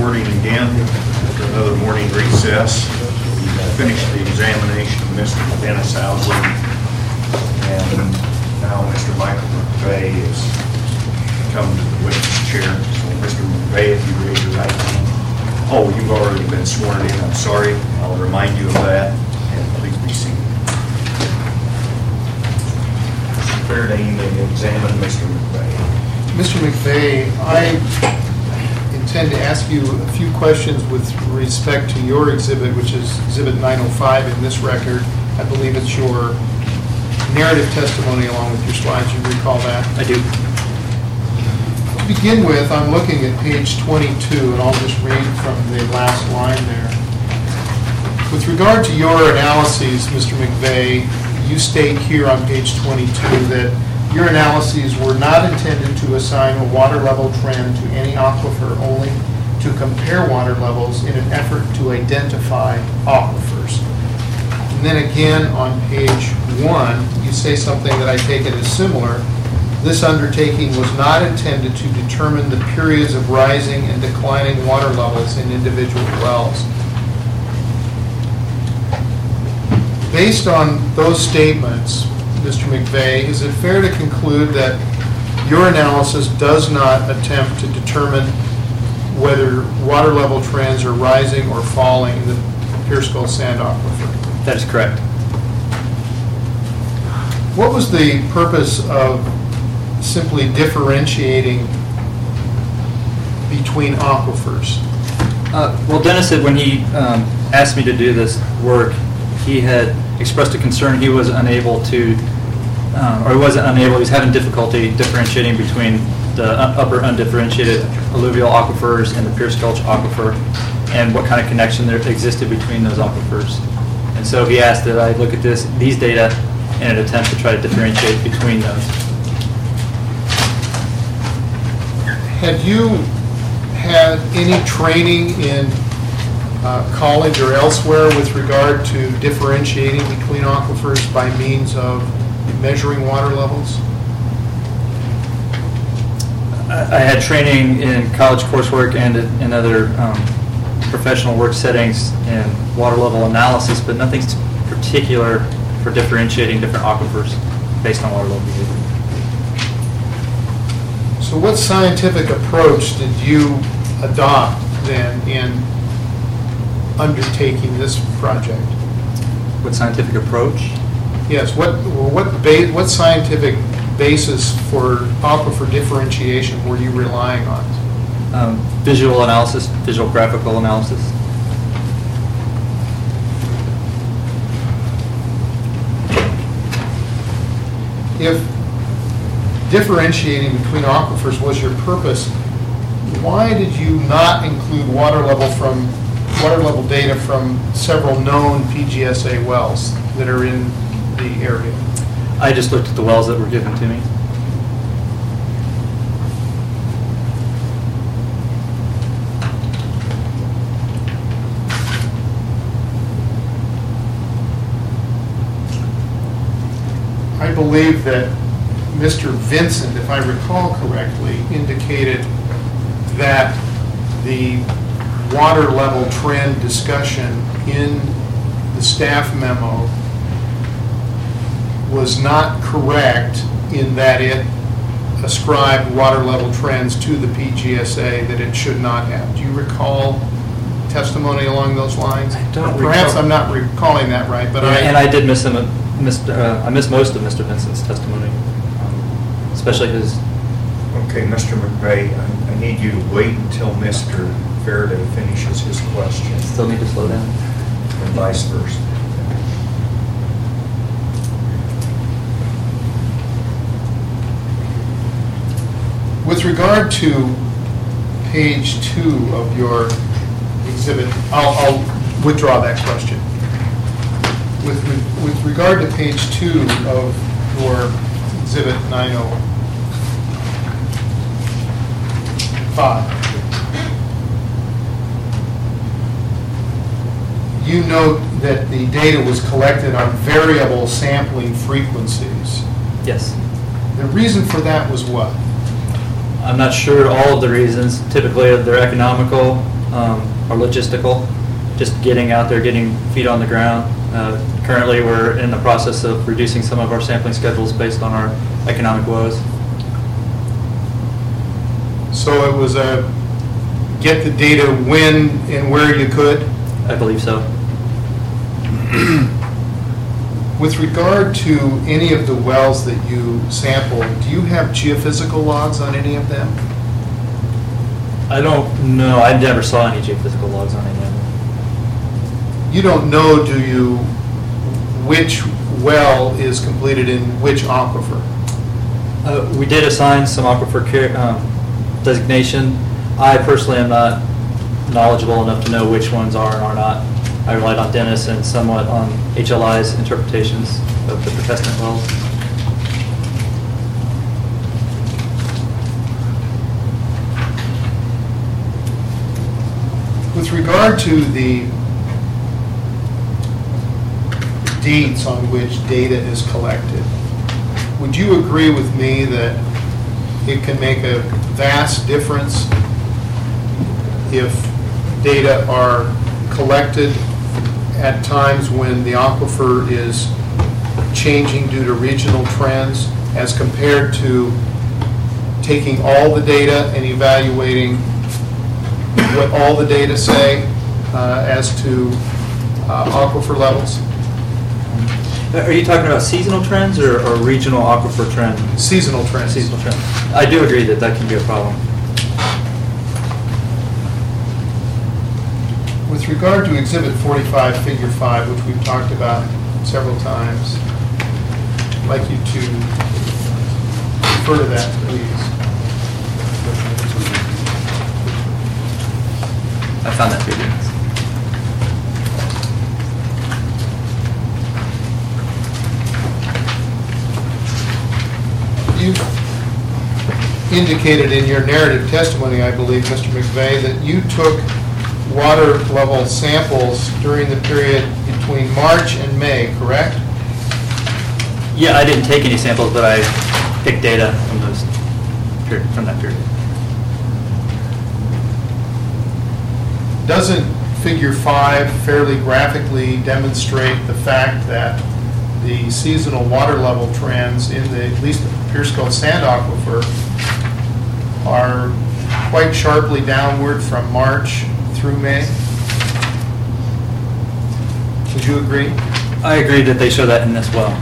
morning again, after another morning recess. We finished the examination of Mr. Dennis Owsley, and now Mr. Michael McVeigh has come to the witness chair. So Mr. McVeigh, if you raise your right hand. Oh, you've already been sworn in, I'm sorry. I'll remind you of that, and please be seated. Mr. Faraday, you may examine Mr. McVeigh. Mr. McVeigh, I intend to ask you a few questions with respect to your exhibit, which is Exhibit 905 in this record. I believe it's your narrative testimony along with your slides. You recall that? I do. To begin with, I'm looking at page 22, and I'll just read from the last line there. With regard to your analyses, Mr. McVeigh, you state here on page 22 that your analyses were not intended to assign a water level trend to any aquifer, only to compare water levels in an effort to identify aquifers. And then again on page 1, you say something that I take it as similar. This undertaking was not intended to determine the periods of rising and declining water levels in individual wells. Based on those statements, Mr. McVeigh, is it fair to conclude that your analysis does not attempt to determine whether water level trends are rising or falling in the Pearskull Sand Aquifer? That is correct. What was the purpose of simply differentiating between aquifers? Well, Dennis said when he asked me to do this work, he had expressed a concern he was unable to, or he wasn't unable, he was having difficulty differentiating between the upper undifferentiated alluvial aquifers and the Pierce Gulch aquifer, and what kind of connection there existed between those aquifers. And so he asked that I look at these data in an attempt to try to differentiate between those. Had you had any training in college or elsewhere with regard to differentiating between aquifers by means of measuring water levels? I had training in college coursework and in other professional work settings in water level analysis, but nothing particular for differentiating different aquifers based on water level behavior. So what scientific approach did you adopt then in undertaking this project? What scientific approach? Yes, what scientific basis for aquifer differentiation were you relying on? Visual analysis, visual graphical analysis. If differentiating between aquifers was your purpose, why did you not include water level data from several known PGSA wells that are in the area? I just looked at the wells that were given to me. I believe that Mr. Vincent, if I recall correctly, indicated that the water level trend discussion in the staff memo was not correct in that it ascribed water level trends to the PGSA that it should not have. Do you recall testimony along those lines? I don't Perhaps recall. I'm not recalling that right, but And I did miss I missed most of Mr. Vincent's testimony, especially his. Okay, Mr. McVeigh, I need you to wait until Mr. Faraday finishes his question, Still need to slow down. and vice versa. with regard to page 2 of your exhibit, I'll withdraw that question. With regard to page 2 of your exhibit 905, you note that the data was collected on variable sampling frequencies. Yes. The reason for that was what? I'm not sure all of the reasons. Typically, they're economical. are logistical, just getting out there, getting feet on the ground. Currently, we're in the process of reducing some of our sampling schedules based on our economic woes. So it was a get the data when and where you could? I believe so. With regard to any of the wells that you sampled, do you have geophysical logs on any of them? I don't know. I never saw any geophysical logs on any of them. You don't know, do you, which well is completed in which aquifer? We did assign some aquifer designation. I personally am not knowledgeable enough to know which ones are and are not. I relied on Dennis and somewhat on HLI's interpretations of the protestant wells. With regard to the dates on which data is collected, would you agree with me that it can make a vast difference if data are collected at times when the aquifer is changing due to regional trends as compared to taking all the data and evaluating what all the data say as to aquifer levels? Are you talking about seasonal trends or regional aquifer trends? Seasonal trends. Seasonal trends. I do agree that that can be a problem. With regard to Exhibit 45, Figure 5, which we've talked about several times, I'd like you to refer to that, please. I found that figure. You indicated in your narrative testimony, I believe, Mr. McVeigh, that you took water level samples during the period between March and May, correct? Yeah, I didn't take any samples, but I picked data from that period. Doesn't Figure 5 fairly graphically demonstrate the fact that the seasonal water level trends in at least the Pearscote Sand Aquifer are quite sharply downward from March through May? Would you agree? I agree that they show that in this well.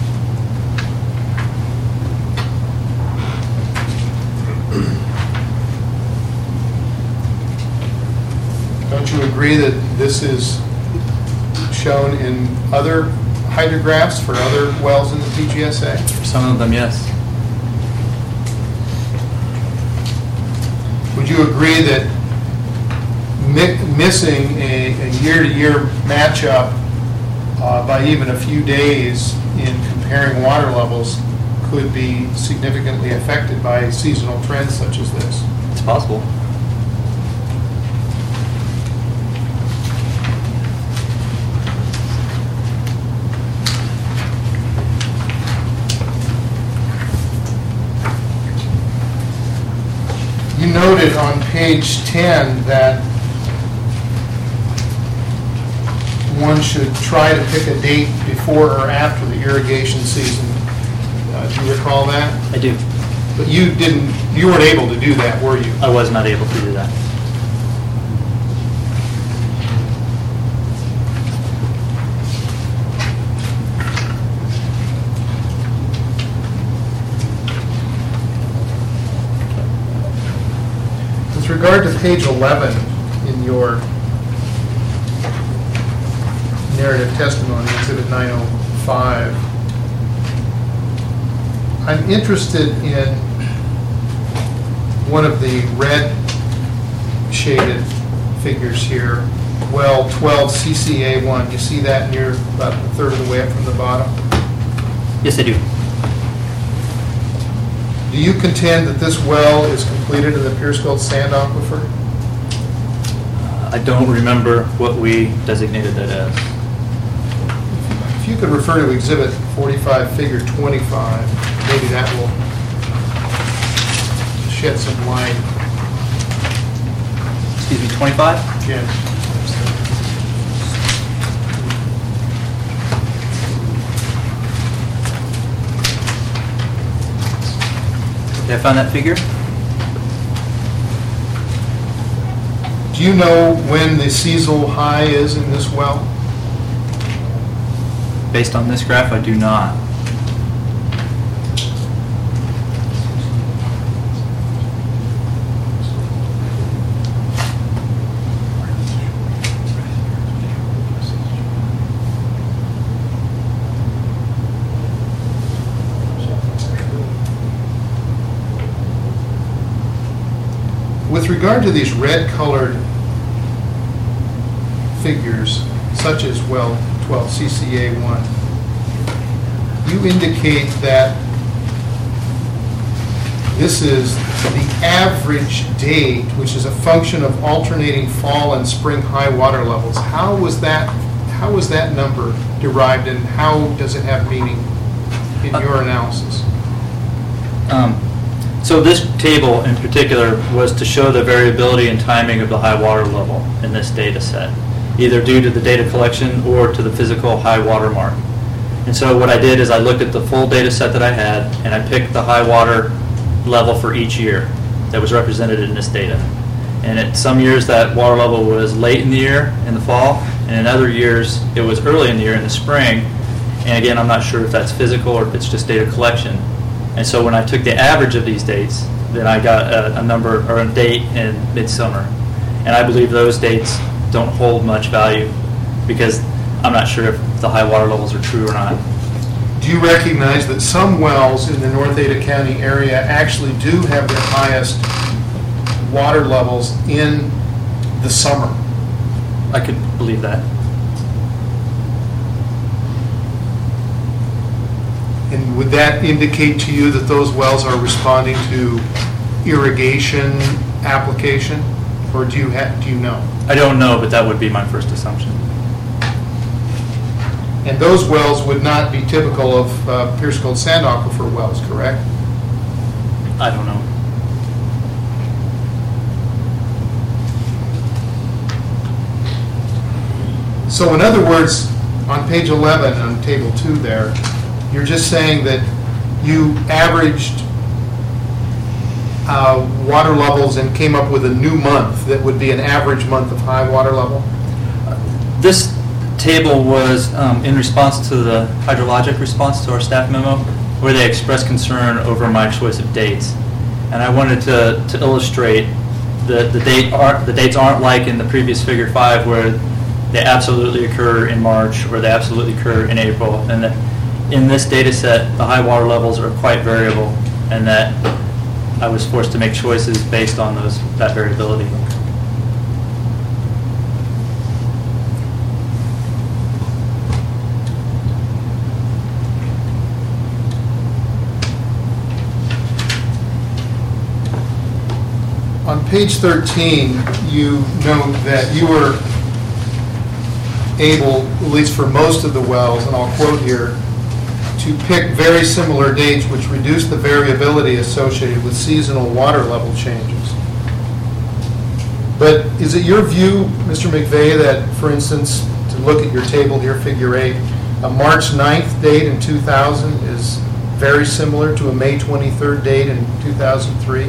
Don't you agree that this is shown in other hydrographs for other wells in the PGSA? For some of them, yes. Would you agree that missing a year-to-year matchup by even a few days in comparing water levels could be significantly affected by seasonal trends such as this? It's possible. You noted on page 10 that one should try to pick a date before or after the irrigation season. Do you recall that? I do. But you weren't able to do that, were you? I was not able to do that. With regard to page 11 in your narrative testimony, Exhibit 905, I'm interested in one of the red shaded figures here, well 12 CCA1. You see that near about a third of the way up from the bottom? Yes, I do. Do you contend that this well is completed in the Pearscote Sand Aquifer? I don't remember what we designated that as. If you could refer to Exhibit 45, Figure 25, maybe that will shed some light. Excuse me, 25? Yeah. Did I find that figure? Do you know when the seasonal high is in this well? Based on this graph, I do not. With regard to these red-colored figures, such as well 12 CCA1, you indicate that this is the average date, which is a function of alternating fall and spring high water levels. How was that number derived, and how does it have meaning in your analysis? So this table in particular was to show the variability and timing of the high water level in this data set, either due to the data collection or to the physical high water mark. And so what I did is I looked at the full data set that I had, and I picked the high water level for each year that was represented in this data. And at some years that water level was late in the year in the fall, and in other years it was early in the year in the spring. And again, I'm not sure if that's physical or if it's just data collection. And so when I took the average of these dates, then I got a number or a date in midsummer. And I believe those dates don't hold much value because I'm not sure if the high water levels are true or not. Do you recognize that some wells in the North Ada County area actually do have their highest water levels in the summer? I could believe that. And would that indicate to you that those wells are responding to irrigation application, or do you know? I don't know, but that would be my first assumption. And those wells would not be typical of Pierce Gold Sand Aquifer wells, correct? I don't know. So in other words, on page 11, on table 2 there, you're just saying that you averaged water levels and came up with a new month that would be an average month of high water level? This table was in response to the hydrologic response to our staff memo, where they expressed concern over my choice of dates. And I wanted to illustrate the dates aren't like in the previous figure 5, where they absolutely occur in March or they absolutely occur in April, and that in this data set, the high water levels are quite variable, and that I was forced to make choices based on that variability. On page 13, you note that you were able, at least for most of the wells, and I'll quote here, to pick very similar dates which reduce the variability associated with seasonal water level changes. But is it your view, Mr. McVeigh, that, for instance, to look at your table here, figure 8, a March 9th date in 2000 is very similar to a May 23rd date in 2003?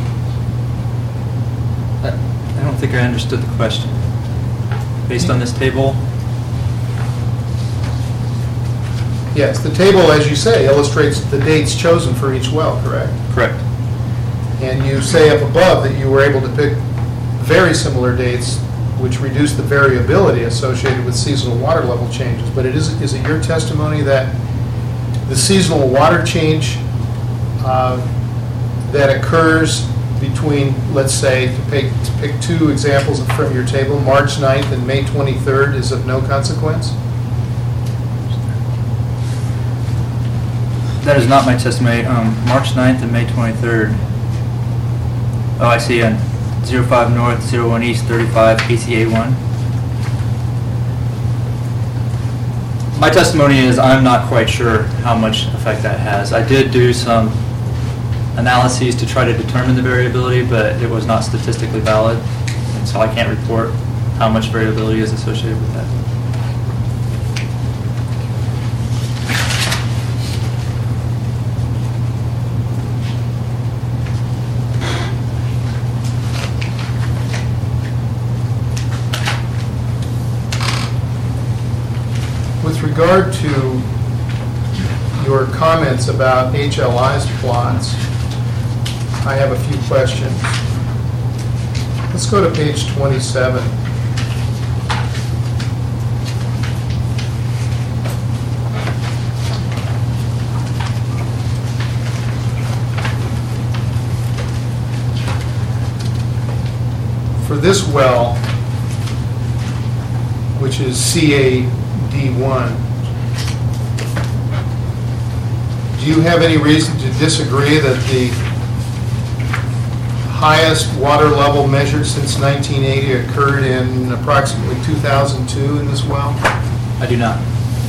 I don't think I understood the question. Based on this table? Yes, the table, as you say, illustrates the dates chosen for each well, correct? Correct. And you say up above that you were able to pick very similar dates which reduce the variability associated with seasonal water level changes. But is it your testimony that the seasonal water change that occurs between, let's say, to pick 2 examples from your table, March 9th and May 23rd is of no consequence? That is not my testimony. March 9th and May 23rd. Oh, I see. 05 North, 01 East, 35, ACA1. My testimony is I'm not quite sure how much effect that has. I did do some analyses to try to determine the variability, but it was not statistically valid. so I can't report how much variability is associated with that. With regard to your comments about HLI's plots, I have a few questions. Let's go to page 27. For this well, which is CAD1, do you have any reason to disagree that the highest water level measured since 1980 occurred in approximately 2002 in this well? I do not.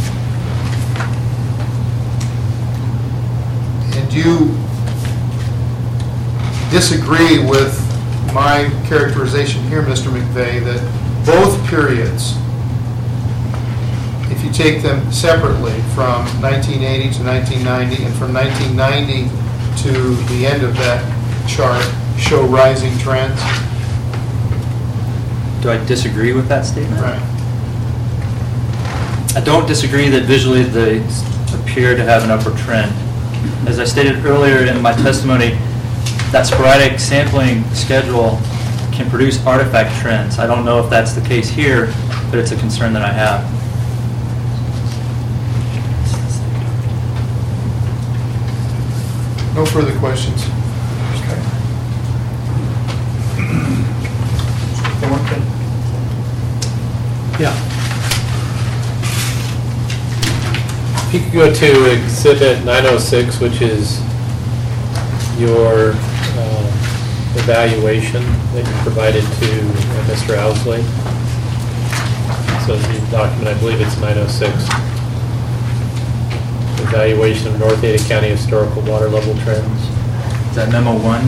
And do you disagree with my characterization here, Mr. McVeigh, that both periods, if you take them separately from 1980 to 1990 and from 1990 to the end of that chart, show rising trends? Do I disagree with that statement? Right. I don't disagree that visually they appear to have an upward trend. As I stated earlier in my testimony, that sporadic sampling schedule can produce artifact trends. I don't know if that's the case here, but it's a concern that I have. No further questions. Thornton? Yeah. If you could go to Exhibit 906, which is your evaluation that you provided to Mr. Owsley. So the document, I believe it's 906. Evaluation of North Ada County historical water level trends. Is that memo 1?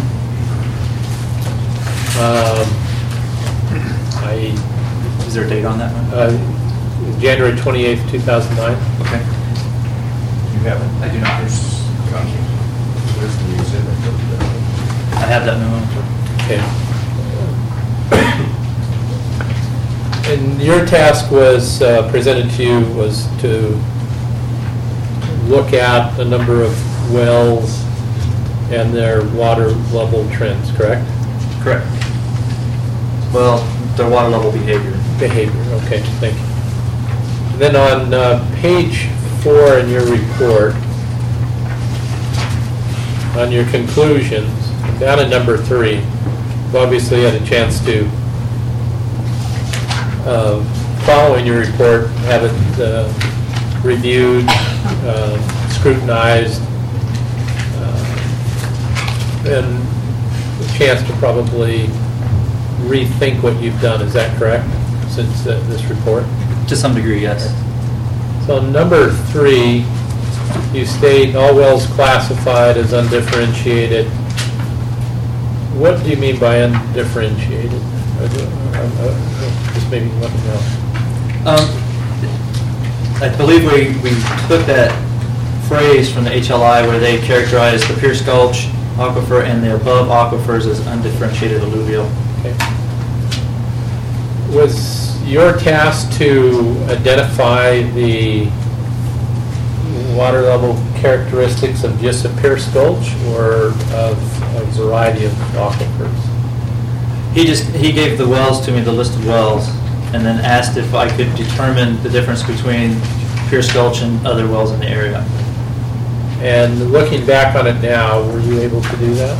Is there a date on that one? January 28th, 2009. Okay. You haven't? I do not. Where's the exhibit? I have that memo. Okay. And your task was presented to you was to look at a number of wells and their water level trends, correct? Correct. Well, their water level behavior. Behavior, okay, thank you. And then on page 4 in your report, on your conclusions, down at number 3, you've obviously had a chance to, following your report, have it reviewed, scrutinized, and a chance to probably rethink what you've done. Is that correct, since this report? To some degree, yes. So number 3, you state all wells classified as undifferentiated. What do you mean by undifferentiated? Just maybe let me know. I believe we took that phrase from the HLI where they characterized the Pierce Gulch aquifer and the above aquifers as undifferentiated alluvial. Okay. Was your task to identify the water level characteristics of just a Pierce Gulch or of a variety of aquifers? He gave the wells to me, the list of wells, and then asked if I could determine the difference between Pierce Gulch and other wells in the area. And looking back on it now, were you able to do that?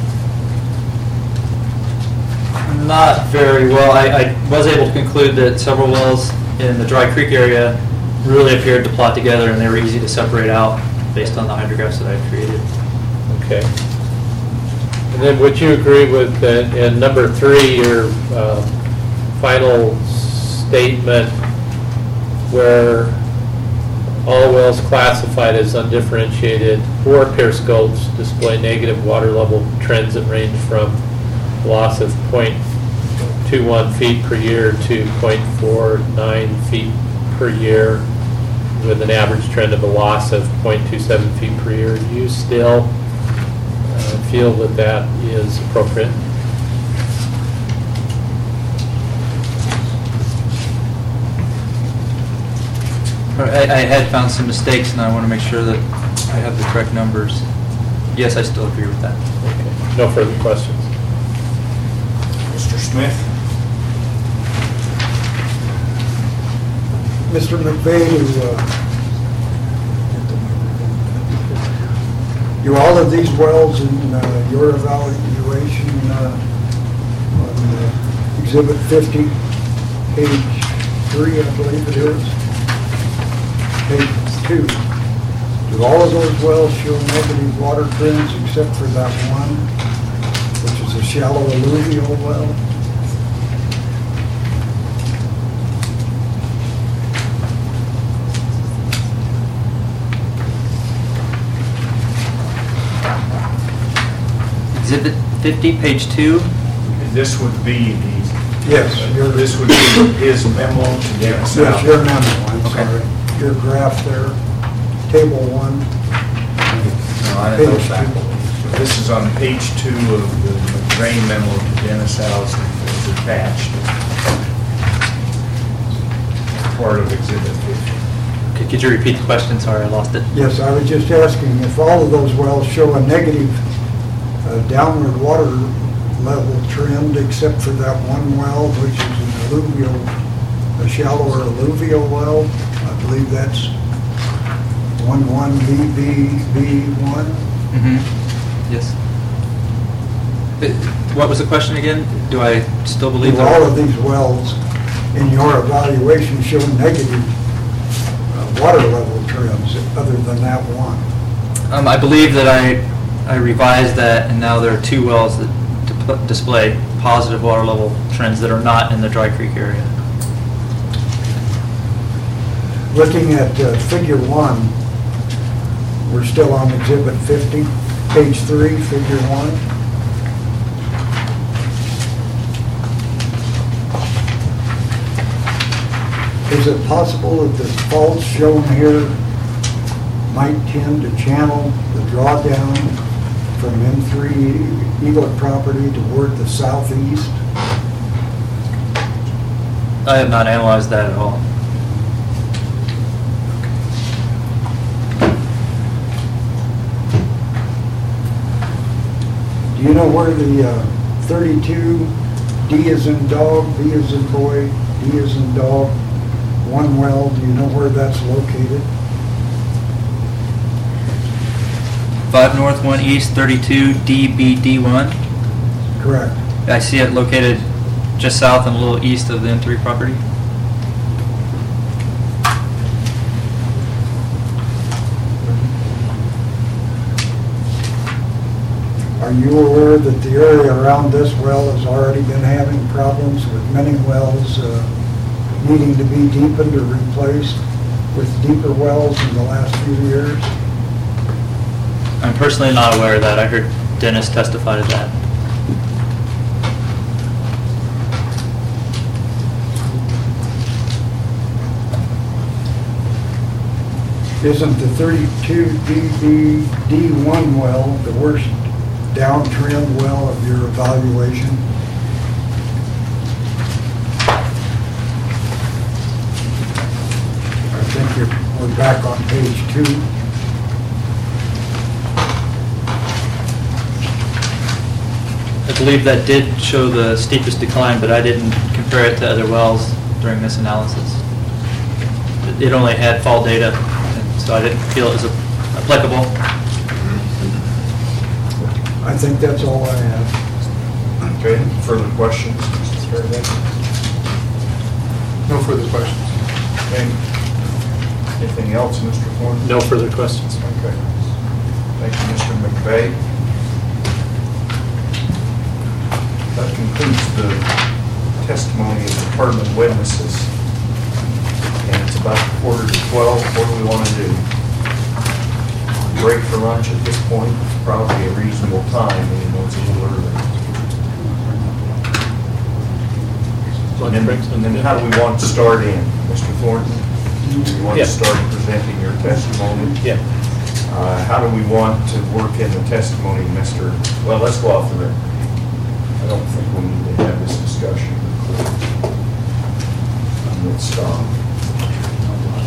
Not very well. I was able to conclude that several wells in the Dry Creek area really appeared to plot together, and they were easy to separate out based on the hydrographs that I created. Okay. And then would you agree with that in number 3, your final statement where all wells classified as undifferentiated or Pierce Gulch display negative water level trends that range from loss of 0.2 .21 feet per year to .49 feet per year, with an average trend of a loss of .27 feet per year. Do you still feel that that is appropriate? I had found some mistakes, and I want to make sure that I have the correct numbers. Yes, I still agree with that. Okay. No further questions. Mr. Smith? Mr. McVeigh, do all of these wells in your evaluation on Exhibit 50, page 3, I believe it is, page 2, do all of those wells show negative water trends except for that one, which is a shallow alluvial well? Exhibit 50, page 2. This would be the... Yes, This would be his memo to Dennis Yes, Allen. your memo, I'm Okay. sorry. Your graph there, table 1. No, I didn't know Page that. 2. This is on page 2 of the McVeigh memo to Dennis Allen. It's attached. Part of Exhibit 50. Could you repeat the question? Sorry, I lost it. Yes, I was just asking if all of those wells show a negative downward water level trend except for that one well, which is an alluvial, a shallower alluvial well. I believe that's 11BBB1. Yes. What was the question again? Do I still believe Do that? all of these wells in your evaluation show negative water level trends other than that one? I believe that I revised that, and now there are 2 wells that display positive water level trends that are not in the Dry Creek area. Looking at figure 1, we're still on Exhibit 50, page 3, figure 1. Is it possible that the faults shown here might tend to channel the drawdown from M3 Eagle property toward the southeast? I have not analyzed that at all. Do you know where the 32 D as in dog, B as in boy, D as in dog, 1 well, do you know where that's located? 5 north, 1 east, 32 DBD1. Correct. I see it located just south and a little east of the M3 property. Are you aware that the area around this well has already been having problems with many wells needing to be deepened or replaced with deeper wells in the last few years? I'm personally not aware of that. I heard Dennis testify to that. Isn't the 32 DBD1 well the worst downtrend well of your evaluation? I think we're back on page 2. I believe that did show the steepest decline, but I didn't compare it to other wells during this analysis. It only had fall data, and so I didn't feel it was applicable. I think that's all I have. Okay, further questions, Mr. Fairbanks? No further questions. Okay. Anything else, Mr. Horn? No further questions. Okay. Thank you, Mr. McVeigh. That concludes the testimony of department witnesses. And it's about 11:45. What do we want to do? Break for lunch at this point, probably a reasonable time, even though it's a little early. And then how do we want to start in, Mr. Thornton? Do you want Yeah. to start presenting your testimony? Yeah. How do we want to work in the testimony, Mr., well, let's go off the record. I don't think we need to have this